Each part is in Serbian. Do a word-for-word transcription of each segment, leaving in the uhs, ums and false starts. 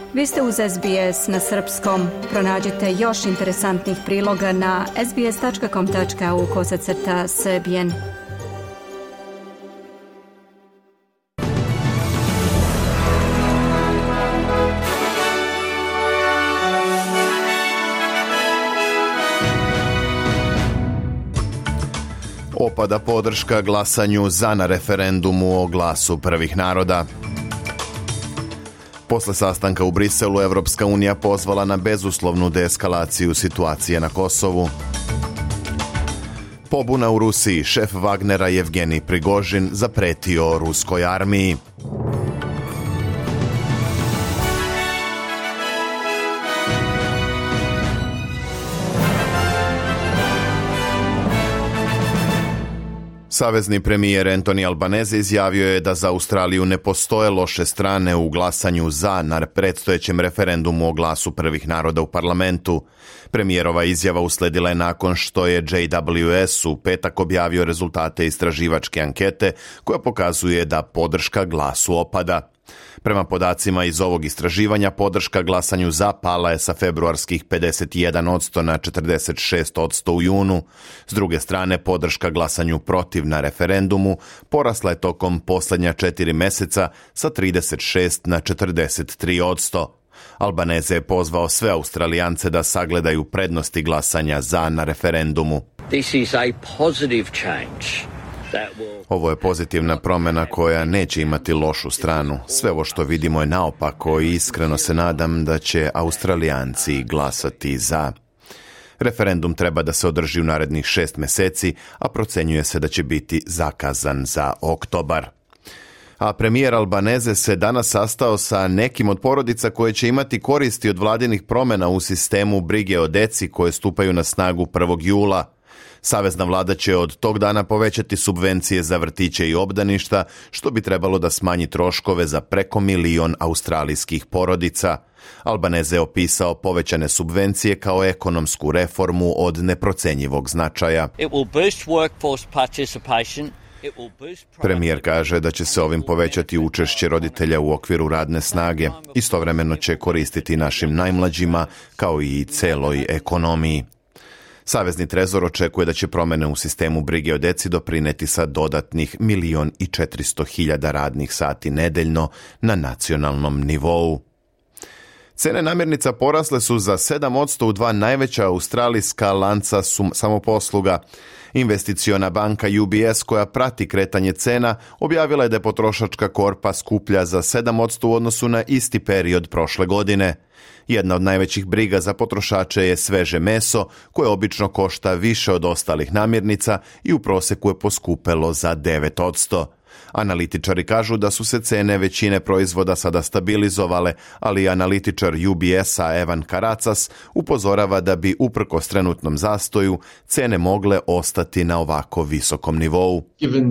Vi ste uz S B S na srpskom. Pronađite još interesantnih priloga na sbs.com.au kosacrta srbijen. Opada podrška glasanju za na referendumu o glasu prvih naroda. Posle sastanka u Briselu, Evropska unija pozvala na bezuslovnu deeskalaciju situacije na Kosovu. Pobuna u Rusiji, šef Wagnera Jevgenij Prigožin zapretio ruskoj armiji. Savezni premijer Anthony Albanese izjavio je da za Australiju ne postoje loše strane u glasanju za na predstojećem referendumu o glasu prvih naroda u parlamentu. Premijerova izjava usledila je nakon što je J W S u petak objavio rezultate istraživačke ankete koja pokazuje da podrška glasu opada. Prema podacima iz ovog istraživanja, podrška glasanju za pala je sa februarskih pedeset jedan posto na četrdeset šest posto u junu. S druge strane, podrška glasanju protiv na referendumu porasla je tokom posljednja četiri meseca sa trideset šest na četrdeset tri posto. Albanese je pozvao sve Australijance da sagledaju prednosti glasanja za na referendumu. This is a positive change. Ovo je pozitivna promjena koja neće imati lošu stranu. Sve ovo što vidimo je naopako i iskreno se nadam da će Australijanci glasati za. Referendum treba da se održi u narednih šest meseci, a procenjuje se da će biti zakazan za oktobar. A premijer Albanese se danas sastao sa nekim od porodica koje će imati koristi od vladinih promjena u sistemu brige o deci koje stupaju na snagu prvog jula. Savezna vlada će od tog dana povećati subvencije za vrtiće i obdaništa, što bi trebalo da smanji troškove za preko milion australijskih porodica. Albanese je opisao povećane subvencije kao ekonomsku reformu od neprocenjivog značaja. It will boost workforce participation. Premijer kaže da će se ovim povećati učešće roditelja u okviru radne snage. Istovremeno će koristiti našim najmlađima kao i celoj ekonomiji. Savezni trezor očekuje da će promjene u sistemu brige o deci doprineti sa dodatnih milion i četiristo hiljada radnih sati nedeljno na nacionalnom nivou. Cene namirnica porasle su za sedam posto u dva najveća australijska lanca samoposluga. Investiciona banka U B S koja prati kretanje cena objavila je da je potrošačka korpa skuplja za sedam posto u odnosu na isti period prošle godine. Jedna od najvećih briga za potrošače je sveže meso, koje obično košta više od ostalih namirnica i u proseku je poskupelo za devet posto. Analitičari kažu da su se cene većine proizvoda sada stabilizovale, ali analitičar U B S-a Evan Karacas upozorava da bi uprkos trenutnom zastoju cene mogle ostati na ovako visokom nivou.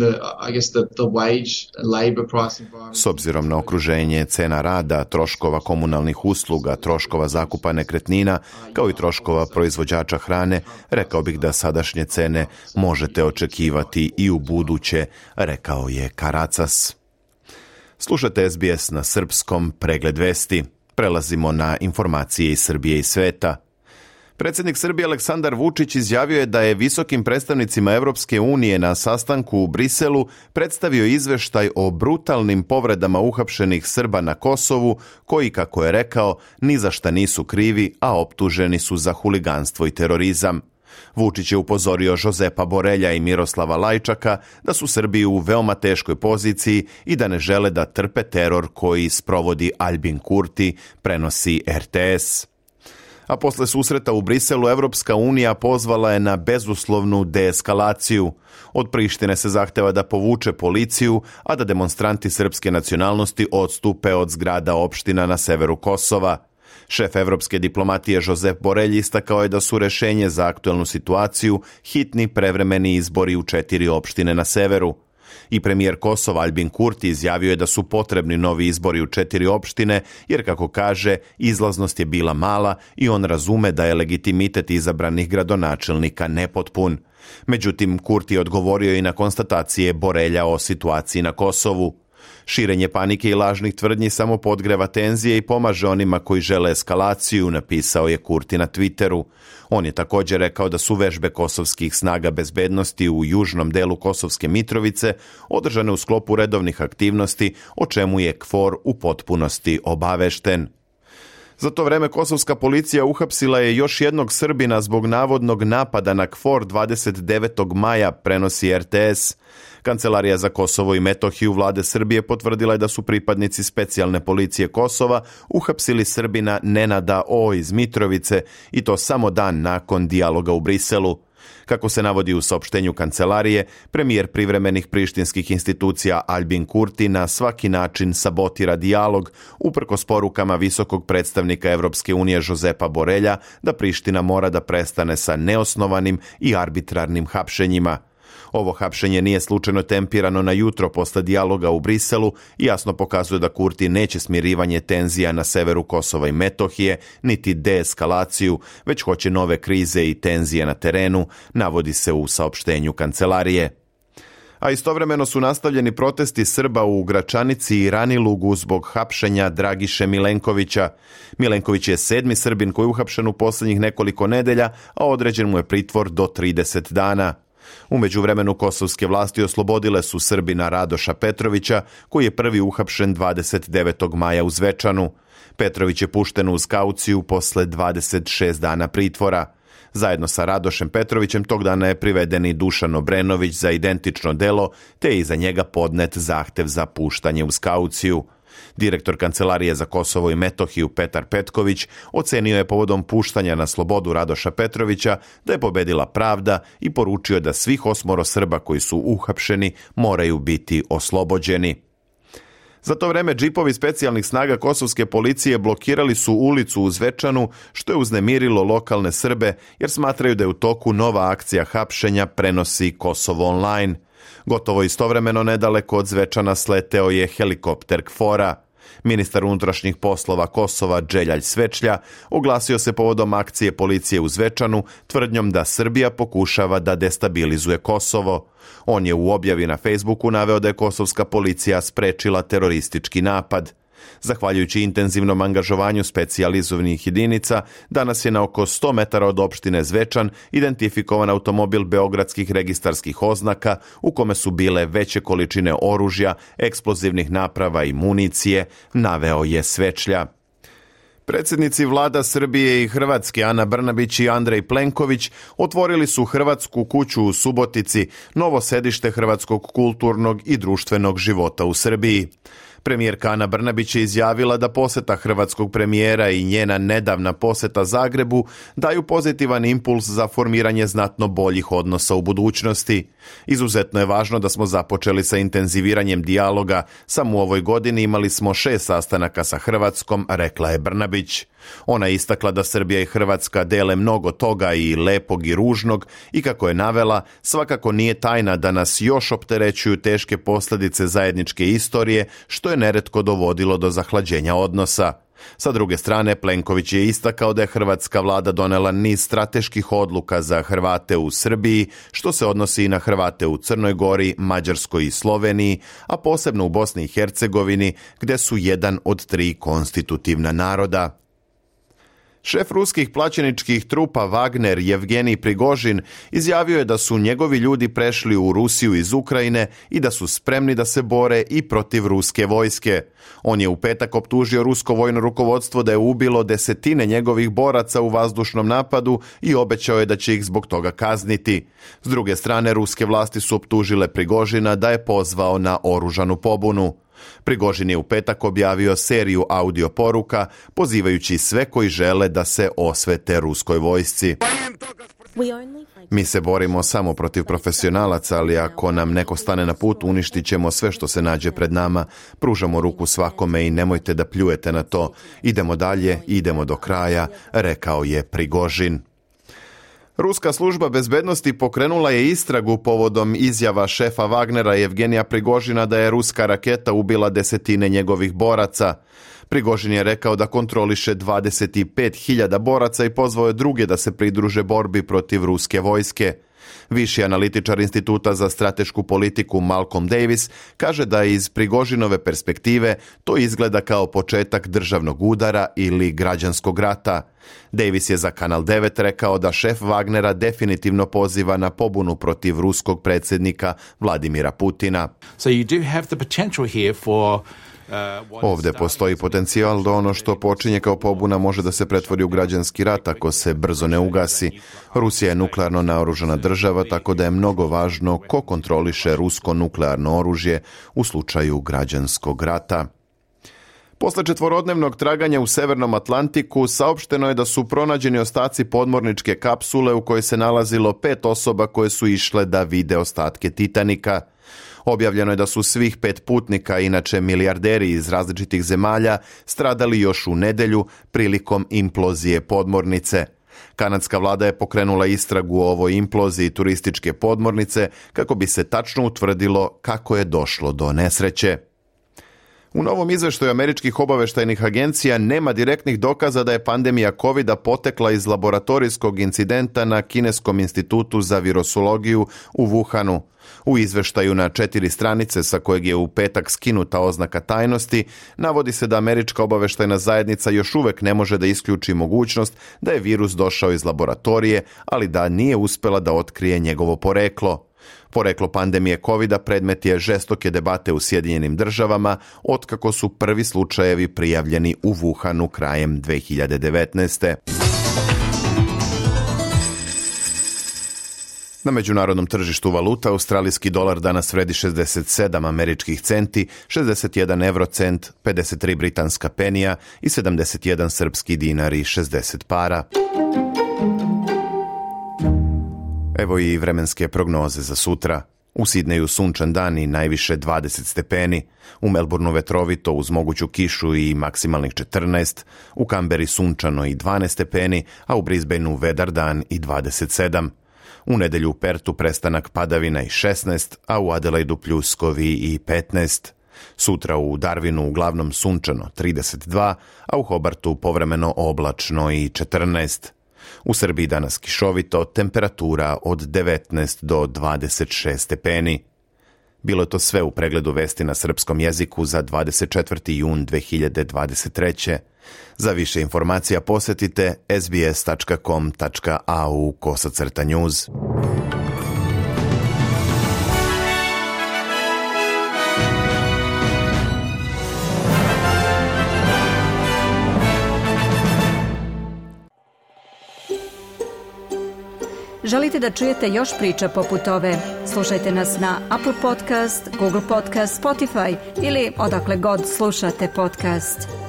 S obzirom na okruženje cena rada, troškova komunalnih usluga, troškova zakupa nekretnina, kao i troškova proizvođača hrane, rekao bih da sadašnje cene možete očekivati i u buduće, rekao je Karacas. Slušate S B S na srpskom, pregled vesti. Prelazimo na informacije iz Srbije i sveta. Predsjednik Srbije Aleksandar Vučić izjavio je da je visokim predstavnicima Evropske unije na sastanku u Briselu predstavio izveštaj o brutalnim povredama uhapšenih Srba na Kosovu, koji, kako je rekao, ni za šta nisu krivi, a optuženi su za huliganstvo i terorizam. Vučić je upozorio Jozepa Borelja i Miroslava Lajčaka da su Srbi u veoma teškoj poziciji i da ne žele da trpe teror koji sprovodi Aljbin Kurti, prenosi R T S. A posle susreta u Briselu, Evropska unija pozvala je na bezuslovnu deeskalaciju. Od Prištine se zahteva da povuče policiju, a da demonstranti srpske nacionalnosti odstupe od zgrada opština na severu Kosova. Šef evropske diplomatije Josep Borelj istakao je da su rešenje za aktuelnu situaciju hitni prevremeni izbori u četiri opštine na severu. I premijer Kosova Aljbin Kurti izjavio je da su potrebni novi izbori u četiri opštine, jer, kako kaže, izlaznost je bila mala i on razume da je legitimitet izabranih gradonačelnika nepotpun. Međutim, Kurti je odgovorio i na konstatacije Borelja o situaciji na Kosovu. Širenje panike i lažnih tvrdnji samo podgreva tenzije i pomaže onima koji žele eskalaciju, napisao je Kurti na Twitteru. On je također rekao da su vežbe kosovskih snaga bezbednosti u južnom delu Kosovske Mitrovice održane u sklopu redovnih aktivnosti, o čemu je KFOR u potpunosti obavešten. Za to vreme kosovska policija uhapsila je još jednog Srbina zbog navodnog napada na KFOR dvadeset devetog maja, prenosi R T S. Kancelarija za Kosovo i Metohiju vlade Srbije potvrdila je da su pripadnici specijalne policije Kosova uhapsili Srbina Nenada O iz Mitrovice i to samo dan nakon dijaloga u Briselu. Kako se navodi u saopštenju kancelarije, premijer privremenih prištinskih institucija Albin Kurti na svaki način sabotira dijalog uprkos porukama visokog predstavnika Evropske unije Josepa Borelja da Priština mora da prestane sa neosnovanim i arbitrarnim hapšenjima. Ovo hapšenje nije slučajno tempirano na jutro posle dijaloga u Briselu i jasno pokazuje da Kurti neće smirivanje tenzija na severu Kosova i Metohije, niti deeskalaciju, već hoće nove krize i tenzije na terenu, navodi se u saopštenju kancelarije. A istovremeno su nastavljeni protesti Srba u Gračanici i Ranilugu zbog hapšenja Dragiše Milenkovića. Milenković je sedmi Srbin koji je uhapšen u posljednjih nekoliko nedelja, a određen mu je pritvor do trideset dana. U međuvremenu kosovske vlasti oslobodile su Srbina Radoša Petrovića, koji je prvi uhapšen dvadeset devetog maja u Zvečanu. Petrović je pušten uz kauciju posle dvadeset šest dana pritvora. Zajedno sa Radošem Petrovićem tog dana je priveden i Dušan Obrenović za identično delo, te je iza njega podnet zahtev za puštanje uz kauciju. Direktor Kancelarije za Kosovo i Metohiju Petar Petković ocenio je povodom puštanja na slobodu Radoša Petrovića da je pobedila pravda i poručio da svih osmoro Srba koji su uhapšeni moraju biti oslobođeni. Za to vreme džipovi specijalnih snaga kosovske policije blokirali su ulicu u Zvečanu, što je uznemirilo lokalne Srbe jer smatraju da je u toku nova akcija hapšenja, prenosi Kosovo online. Gotovo istovremeno nedaleko od Zvečana sleteo je helikopter KFOR-a. Ministar unutrašnjih poslova Kosova Dželjaj Svečlja oglasio se povodom akcije policije u Zvečanu tvrdnjom da Srbija pokušava da destabilizuje Kosovo. On je u objavi na Facebooku naveo da je kosovska policija sprečila teroristički napad. Zahvaljujući intenzivnom angažovanju specijalizovanih jedinica, danas je na oko sto metara od opštine Zvečan identifikovan automobil beogradskih registarskih oznaka u kome su bile veće količine oružja, eksplozivnih naprava i municije, naveo je Svečlja. Predsjednici vlada Srbije i Hrvatske Ana Brnabić i Andrej Plenković otvorili su Hrvatsku kuću u Subotici, novo sedište hrvatskog kulturnog i društvenog života u Srbiji. Premijerka Ana Brnabić je izjavila da poseta hrvatskog premijera i njena nedavna poseta Zagrebu daju pozitivan impuls za formiranje znatno boljih odnosa u budućnosti. Izuzetno je važno da smo započeli sa intenziviranjem dijaloga. Samo u ovoj godini imali smo šest sastanaka sa Hrvatskom, rekla je Brnabić. Ona je istakla da Srbija i Hrvatska dele mnogo toga i lepog i ružnog i kako je navela, svakako nije tajna da nas još opterećuju teške posljedice zajedničke istorije, što je neretko dovodilo do zahlađenja odnosa. Sa druge strane, Plenković je istakao da je hrvatska vlada donela niz strateških odluka za Hrvate u Srbiji, što se odnosi i na Hrvate u Crnoj Gori, Mađarskoj i Sloveniji, a posebno u Bosni i Hercegovini, gde su jedan od tri konstitutivna naroda. Šef ruskih plaćeničkih trupa Wagner, Jevgenij Prigožin, izjavio je da su njegovi ljudi prešli u Rusiju iz Ukrajine i da su spremni da se bore i protiv ruske vojske. On je u petak optužio rusko vojno rukovodstvo da je ubilo desetine njegovih boraca u vazdušnom napadu i obećao je da će ih zbog toga kazniti. S druge strane, ruske vlasti su optužile Prigožina da je pozvao na oružanu pobunu. Prigožin je u petak objavio seriju audio poruka pozivajući sve koji žele da se osvete ruskoj vojsci. Mi se borimo samo protiv profesionalaca, ali ako nam neko stane na put, uništit ćemo sve što se nađe pred nama. Pružamo ruku svakome i nemojte da pljujete na to. Idemo dalje, idemo do kraja, rekao je Prigožin. Ruska služba bezbednosti pokrenula je istragu povodom izjava šefa Wagnera Jevgenija Prigožina da je ruska raketa ubila desetine njegovih boraca. Prigožin je rekao da kontroliše dvadeset pet hiljada boraca i pozvao je druge da se pridruže borbi protiv ruske vojske. Viši analitičar Instituta za stratešku politiku Malcolm Davis kaže da iz Prigožinove perspektive to izgleda kao početak državnog udara ili građanskog rata. Davis je za Kanal devet rekao da šef Wagnera definitivno poziva na pobunu protiv ruskog predsjednika Vladimira Putina. So you do have the potential here for Ovdje postoji potencijal da ono što počinje kao pobuna može da se pretvori u građanski rat ako se brzo ne ugasi. Rusija je nuklearno naoružana država, tako da je mnogo važno ko kontroliše rusko nuklearno oružje u slučaju građanskog rata. Posle četvorodnevnog traganja u Severnom Atlantiku saopšteno je da su pronađeni ostaci podmorničke kapsule u kojoj se nalazilo pet osoba koje su išle da vide ostatke Titanika. Objavljeno je da su svih pet putnika, inače milijarderi iz različitih zemalja, stradali još u nedelju prilikom implozije podmornice. Kanadska vlada je pokrenula istragu o ovoj imploziji turističke podmornice kako bi se tačno utvrdilo kako je došlo do nesreće. U novom izveštaju američkih obaveštajnih agencija nema direktnih dokaza da je pandemija kovida potekla iz laboratorijskog incidenta na Kineskom institutu za virusologiju u Wuhanu. U izveštaju na četiri stranice sa kojeg je u petak skinuta oznaka tajnosti, navodi se da američka obaveštajna zajednica još uvek ne može da isključi mogućnost da je virus došao iz laboratorije, ali da nije uspela da otkrije njegovo poreklo. Poreklo pandemije kovida predmet je žestoke debate u Sjedinjenim državama otkako su prvi slučajevi prijavljeni u Wuhanu krajem dve hiljade devetnaeste. Na međunarodnom tržištu valuta australijski dolar danas vredi šezdeset sedam američkih centi, šezdeset jedan eurocent, pedeset tri britanska penija i sedamdeset jedan srpski dinar i šezdeset para. Evo i vremenske prognoze za sutra. U Sidneju sunčan dan i najviše dvadeset stepeni, u Melbourneu vetrovito uz moguću kišu i maksimalnih četrnaest, u Kamberi sunčano i dvanaest stepeni, a u Brisbaneu vedar dan i dvadeset sedam. U nedelju u Pertu prestanak padavina i šesnaest, a u Adelaidu pljuskovi i petnaest. Sutra u Darwinu uglavnom sunčano trideset dva, a u Hobartu povremeno oblačno i četrnaest. U Srbiji danas kišovito, temperatura od devetnaest do dvadeset šest stepeni. Bilo je to sve u pregledu vesti na srpskom jeziku za dvadeset četvrti jun dve hiljade dvadeset treće. Za više informacija posjetite es bi es tačka com tačka a u kosacrta news. Želite da čujete još priča poput ove? Slušajte nas na Apple Podcast, Google Podcast, Spotify ili odakle god slušate podcast.